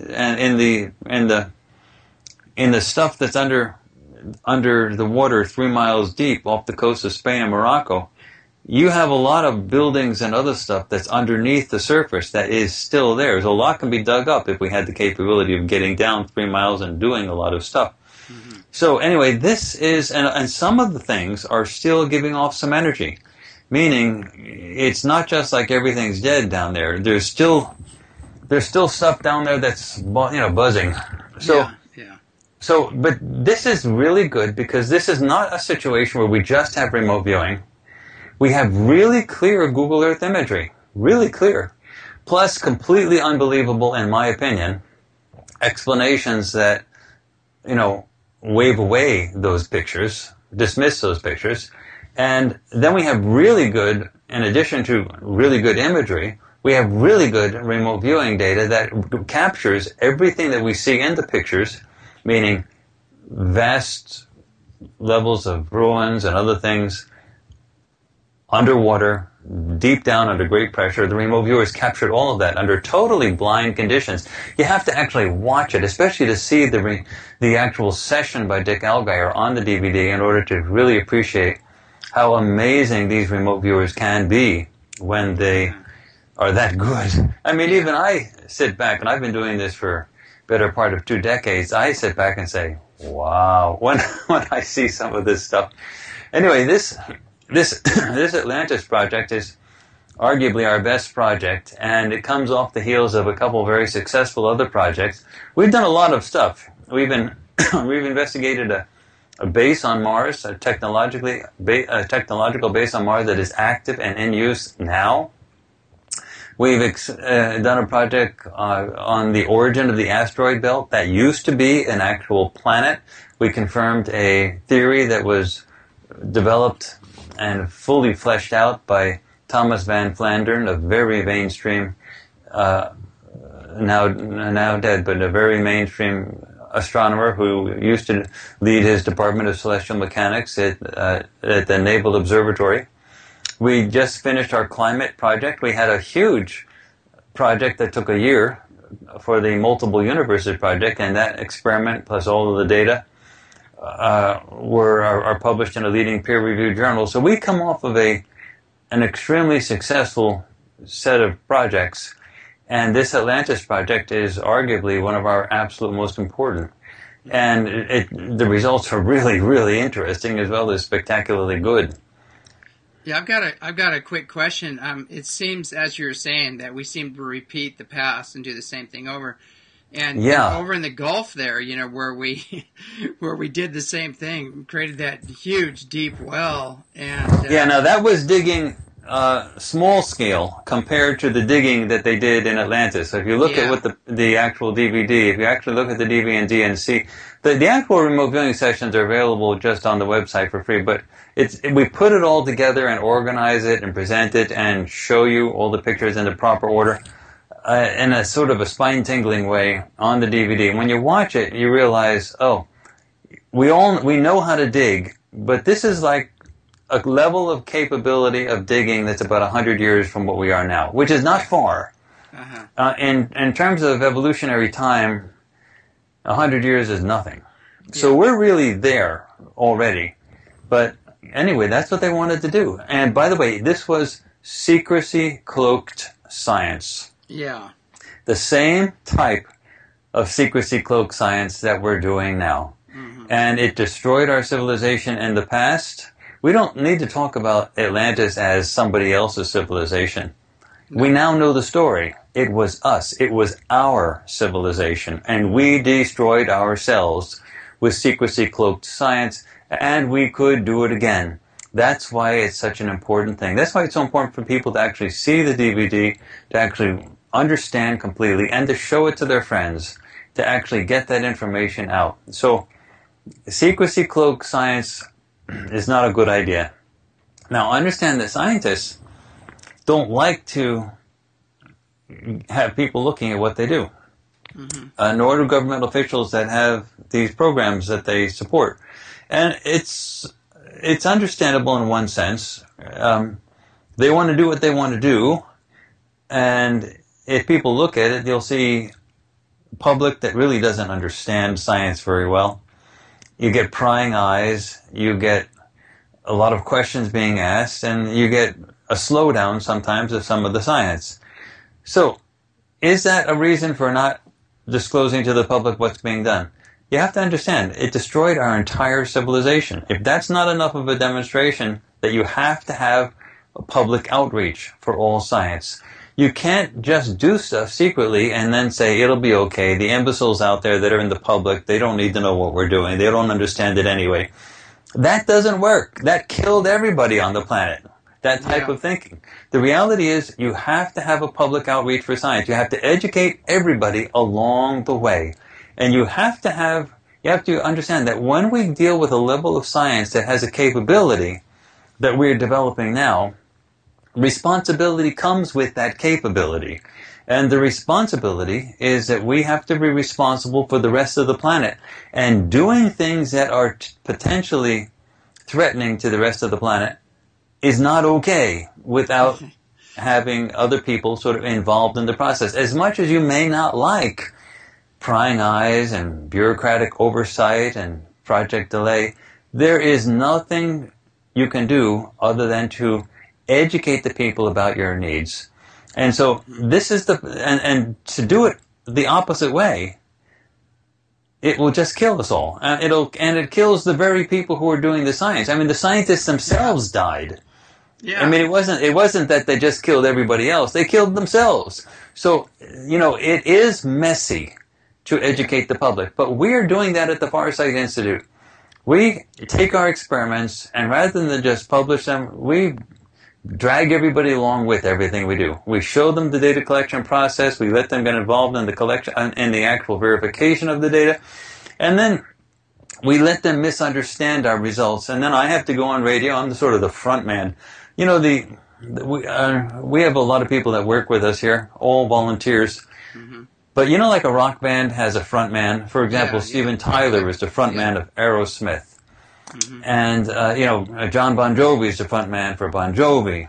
the stuff that's under the water 3 miles deep off the coast of Spain and Morocco, you have a lot of buildings and other stuff that's underneath the surface that is still there. So a lot can be dug up if we had the capability of getting down 3 miles and doing a lot of stuff. Mm-hmm. So anyway, this is, and some of the things are still giving off some energy, meaning it's not just like everything's dead down there. There's still stuff down there that's buzzing. So. Yeah. So, but this is really good because this is not a situation where we just have remote viewing. We have really clear Google Earth imagery, really clear, plus completely unbelievable, in my opinion, explanations that, wave away those pictures, dismiss those pictures. And then we have really good, in addition to really good imagery, we have really good remote viewing data that captures everything that we see in the pictures, meaning vast levels of ruins and other things underwater, deep down under great pressure. The remote viewers captured all of that under totally blind conditions. You have to actually watch it, especially to see the actual session by Dick Allgeier on the DVD in order to really appreciate how amazing these remote viewers can be when they are that good. I mean, even I sit back, and I've been doing this for better part of 2 decades, I sit back and say, wow, when I see some of this stuff. Anyway, this Atlantis project is arguably our best project, and it comes off the heels of a couple very successful other projects. We've done a lot of stuff. We've investigated a base on Mars, a technological base on Mars that is active and in use now. We've done a project on the origin of the asteroid belt that used to be an actual planet. We confirmed a theory that was developed and fully fleshed out by Thomas Van Flandern, a very mainstream, now dead, but a very mainstream astronomer who used to lead his Department of Celestial Mechanics at the Naval Observatory. We just finished our climate project. We had a huge project that took a year for the Multiple Universes project, and that experiment plus all of the data are published in a leading peer-reviewed journal. So we come off of an extremely successful set of projects, and this Atlantis project is arguably one of our absolute most important. And the results are really, really interesting as well as spectacularly good. Yeah, I've got a quick question. It seems, as you were saying, that we seem to repeat the past and do the same thing over. And over in the Gulf there, where we did the same thing, created that huge deep well. And now that was digging small scale compared to the digging that they did in Atlantis. So if you look at what the actual DVD, if you actually look at the DVD and see, the actual remote viewing sessions are available just on the website for free, but we put it all together and organize it and present it and show you all the pictures in the proper order in a sort of a spine-tingling way on the DVD. And when you watch it, you realize, we know how to dig, but this is like a level of capability of digging that's about 100 years from what we are now, which is not far. Uh-huh. In terms of evolutionary time, 100 years is nothing. So we're really there already. But anyway, that's what they wanted to do. And by the way, this was secrecy-cloaked science. Yeah. The same type of secrecy-cloaked science that we're doing now. Mm-hmm. And it destroyed our civilization in the past. We don't need to talk about Atlantis as somebody else's civilization. No. We now know the story. It was us. It was our civilization. And we destroyed ourselves with secrecy-cloaked science, and we could do it again. That's why it's such an important thing. That's why it's so important for people to actually see the DVD, to actually understand completely, and to show it to their friends, to actually get that information out. So, secrecy-cloaked science is not a good idea. Now, understand that scientists don't like to have people looking at what they do. Mm-hmm. Nor do government officials that have these programs that they support. And it's understandable in one sense. They want to do what they want to do, and if people look at it, you'll see a public that really doesn't understand science very well. You get prying eyes, you get a lot of questions being asked, and you get a slowdown sometimes of some of the science. So, is that a reason for not disclosing to the public what's being done? You have to understand, it destroyed our entire civilization. If that's not enough of a demonstration that you have to have a public outreach for all science. You can't just do stuff secretly and then say it'll be okay. The imbeciles out there that are in the public, they don't need to know what we're doing. They don't understand it anyway. That doesn't work. That killed everybody on the planet. That type of thinking. The reality is you have to have a public outreach for science. You have to educate everybody along the way. And you have to understand that when we deal with a level of science that has a capability that we're developing now, responsibility comes with that capability. And the responsibility is that we have to be responsible for the rest of the planet. And doing things that are potentially threatening to the rest of the planet is not okay without having other people sort of involved in the process. As much as you may not like prying eyes and bureaucratic oversight and project delay, there is nothing you can do other than to educate the people about your needs. And so this is and to do it the opposite way, it will just kill us all. It kills the very people who are doing the science. I mean, the scientists themselves died. Yeah. I mean, it wasn't that they just killed everybody else. They killed themselves. So, it is messy to educate the public. But we're doing that at the Farsight Institute. We take our experiments, and rather than just publish them, we drag everybody along with everything we do. We show them the data collection process. We let them get involved in the collection and the actual verification of the data. And then we let them misunderstand our results. And then I have to go on radio. I'm sort of the front man. We have a lot of people that work with us here, all volunteers. Mm-hmm. But like a rock band has a front man. For example, Steven Tyler is the front man of Aerosmith. Mm-hmm. And, John Bon Jovi is the front man for Bon Jovi.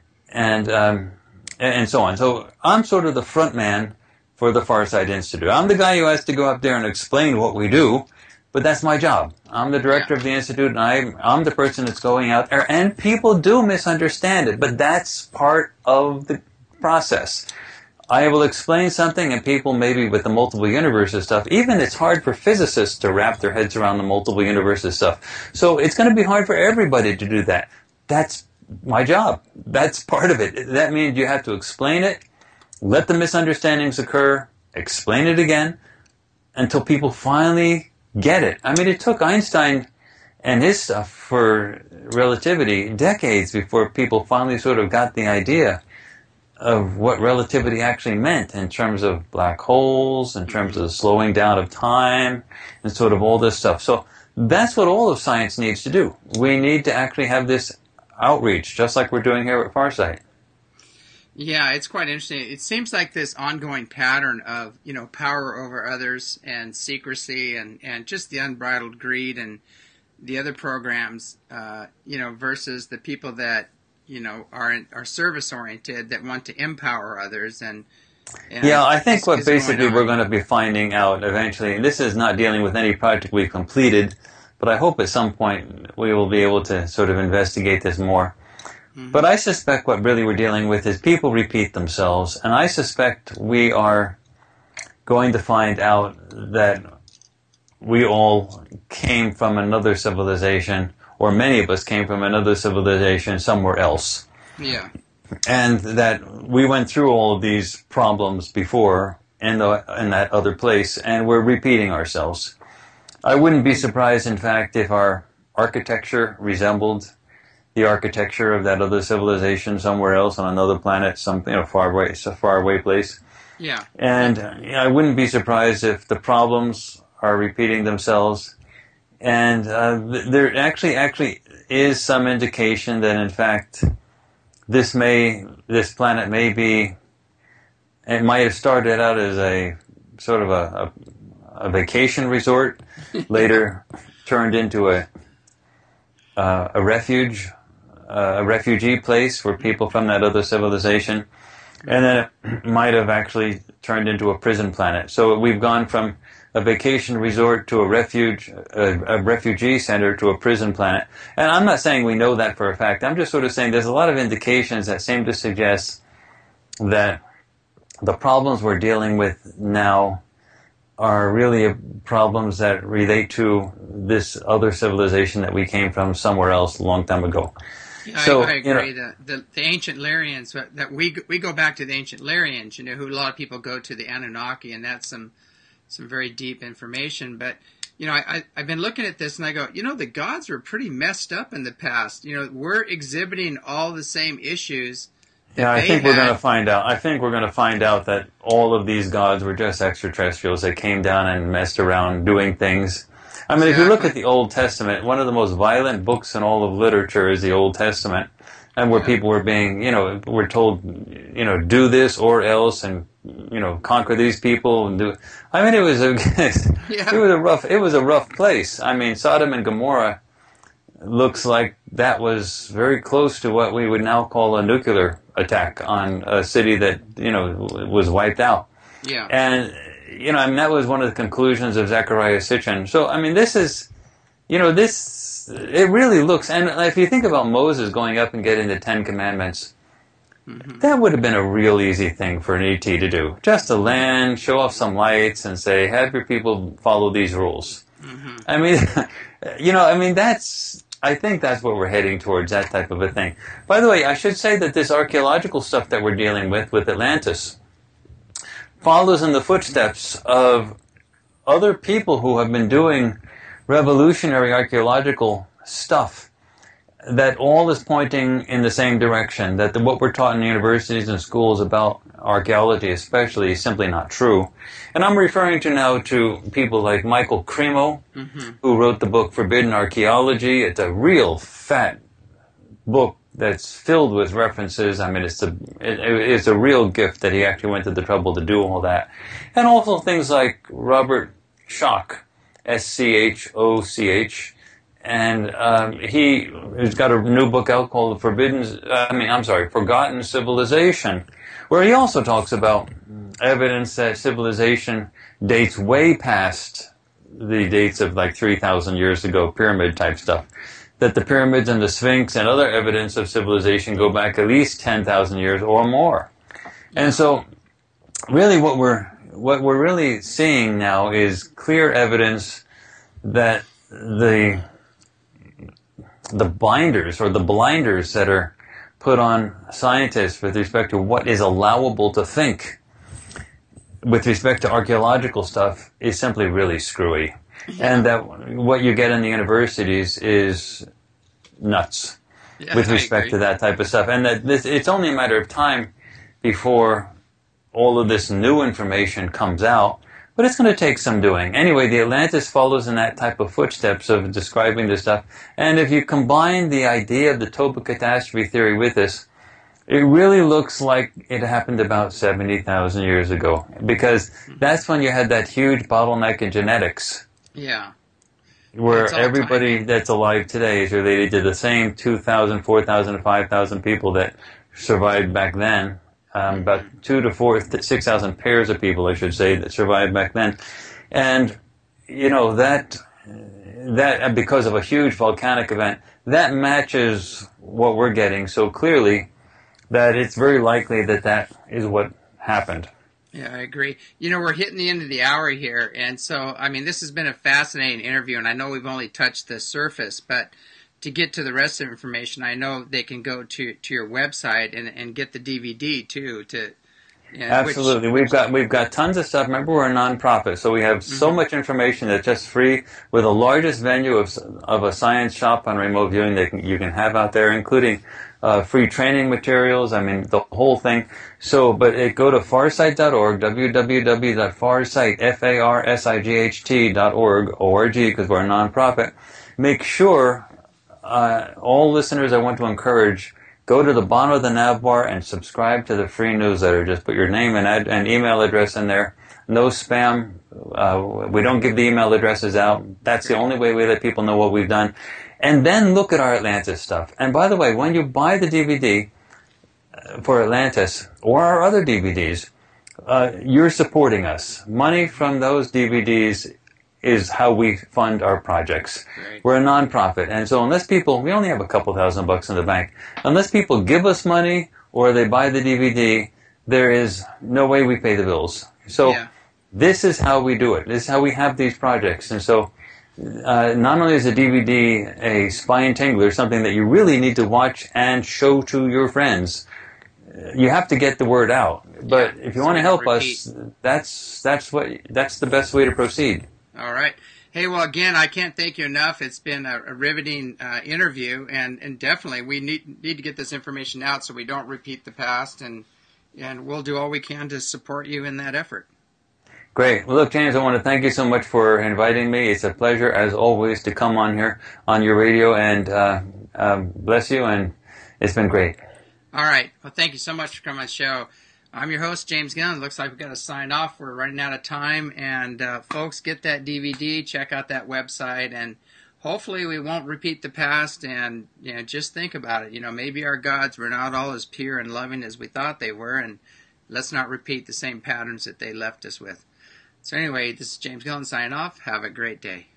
And so on. So I'm sort of the front man for the Farsight Institute. I'm the guy who has to go up there and explain what we do. But that's my job. I'm the director of the Institute, and I'm the person that's going out there. And people do misunderstand it, but that's part of the process. I will explain something, and people maybe with the multiple universes stuff, even it's hard for physicists to wrap their heads around the multiple universes stuff. So it's going to be hard for everybody to do that. That's my job. That's part of it. That means you have to explain it, let the misunderstandings occur, explain it again, until people finally get it. I mean, it took Einstein and his stuff for relativity decades before people finally sort of got the idea of what relativity actually meant in terms of black holes, in terms of the slowing down of time, and sort of all this stuff. So that's what all of science needs to do. We need to actually have this outreach, just like we're doing here at Farsight. Yeah, it's quite interesting. It seems like this ongoing pattern of, power over others and secrecy and just the unbridled greed and the other programs, versus the people that, are service-oriented, that want to empower others. And, Yeah, I think what basically we're going to be finding out eventually, and this is not dealing with any project we've completed, but I hope at some point we will be able to sort of investigate this more. Mm-hmm. But I suspect what really we're dealing with is people repeat themselves, and I suspect we are going to find out that we all came from another civilization, or many of us came from another civilization somewhere else. Yeah. And that we went through all of these problems before in that other place, and we're repeating ourselves. I wouldn't be surprised, in fact, if our architecture resembled the architecture of that other civilization somewhere else on another planet, some far away place. Yeah. And I wouldn't be surprised if the problems are repeating themselves. And there actually is some indication that, in fact, this planet may be, it might have started out as a sort of a vacation resort, later turned into a refugee place for people from that other civilization, and then it might have actually turned into a prison planet. So we've gone from a vacation resort to a refugee center to a prison planet. And I'm not saying we know that for a fact. I'm just sort of saying there's a lot of indications that seem to suggest that the problems we're dealing with now are really problems that relate to this other civilization that we came from somewhere else a long time ago. Yeah, so, I agree. The ancient Lyrians, that we go back to the ancient Lyrians, who a lot of people go to the Anunnaki, and that's some very deep information. But, I've been looking at this and I go, the gods were pretty messed up in the past. We're exhibiting all the same issues. Yeah, I think we're going to find out. I think we're going to find out that all of these gods were just extraterrestrials that came down and messed around doing things. I mean, if you look at the Old Testament, one of the most violent books in all of literature is the Old Testament, and where people were being, were told, do this or else, and conquer these people and do. I mean, it was a rough place. I mean, Sodom and Gomorrah looks like that was very close to what we would now call a nuclear attack on a city that was wiped out. Yeah. And that was one of the conclusions of Zecharia Sitchin. So I mean, this is, it really looks. And if you think about Moses going up and getting the 10 Commandments. Mm-hmm. That would have been a real easy thing for an ET to do. Just to land, show off some lights, and say, have your people follow these rules. Mm-hmm. I mean, I think that's what we're heading towards, that type of a thing. By the way, I should say that this archaeological stuff that we're dealing with Atlantis follows in the footsteps of other people who have been doing revolutionary archaeological stuff. That all is pointing in the same direction, that what we're taught in universities and schools about archaeology especially is simply not true. And I'm referring now to people like Michael Cremo, mm-hmm. who wrote the book Forbidden Archaeology. It's a real fat book that's filled with references. I mean, it's a real gift that he actually went to the trouble to do all that. And also things like Robert Schoch, Schoch, and he's got a new book out called Forgotten Civilization, where he also talks about evidence that civilization dates way past the dates of like 3,000 years ago, pyramid type stuff. That the pyramids and the Sphinx and other evidence of civilization go back at least 10,000 years or more. And so, really, what we're really seeing now is clear evidence that the binders or the blinders that are put on scientists with respect to what is allowable to think with respect to archaeological stuff is simply really screwy. Yeah. And that what you get in the universities is nuts with respect to that type of stuff. And that it's only a matter of time before all of this new information comes out. But it's going to take some doing. Anyway, the Atlantis follows in that type of footsteps of describing this stuff. And if you combine the idea of the Toba catastrophe theory with this, it really looks like it happened about 70,000 years ago. Because that's when you had that huge bottleneck in genetics. Yeah. Where everybody that's alive today is related to the same 2,000, 4,000, 5,000 people that survived back then. about 2 to 6,000 pairs of people, I should say, that survived back then. And, you know, that because of a huge volcanic event, that matches what we're getting so clearly that it's very likely that is what happened. Yeah, I agree. You know, we're hitting the end of the hour here, and so, I mean, this has been a fascinating interview, and I know we've only touched the surface, but to get to the rest of the information, I know they can go to your website and get the DVD, too. Absolutely. We've got tons of stuff. Remember, we're a nonprofit, so we have so much information that's just free. We're the largest venue of a science shop on remote viewing that you can have out there, including free training materials. I mean, the whole thing. So, but go to farsight.org, www.farsight.org, because we're a nonprofit. Make sure, all listeners, I want to encourage, go to the bottom of the nav bar and subscribe to the free newsletter. Just put your name and email address in there. No spam. We don't give the email addresses out. That's the only way we let people know what we've done. And then look at our Atlantis stuff. And by the way, when you buy the DVD for Atlantis or our other DVDs, you're supporting us. Money from those DVDs is how we fund our projects. Right. We're a nonprofit, and so we only have a couple $1,000 in the bank. Unless people give us money or they buy the DVD, there is no way we pay the bills. So This is how we do it. This is how we have these projects. And so not only is a DVD a spine tingler, something that you really need to watch and show to your friends, you have to get the word out. But if you want to help us, that's the best way to proceed. All right. Hey, well, again, I can't thank you enough. It's been a riveting interview, and definitely we need to get this information out so we don't repeat the past, and we'll do all we can to support you in that effort. Great. Well, look, James, I want to thank you so much for inviting me. It's a pleasure, as always, to come on here on your radio, and bless you, and it's been great. All right. Well, thank you so much for coming on the show. I'm your host, James Gillen. Looks like we've got to sign off. We're running out of time. And folks, get that DVD, check out that website, and hopefully we won't repeat the past. And just think about it. Maybe our gods were not all as pure and loving as we thought they were, and let's not repeat the same patterns that they left us with. So anyway, this is James Gillen signing off. Have a great day.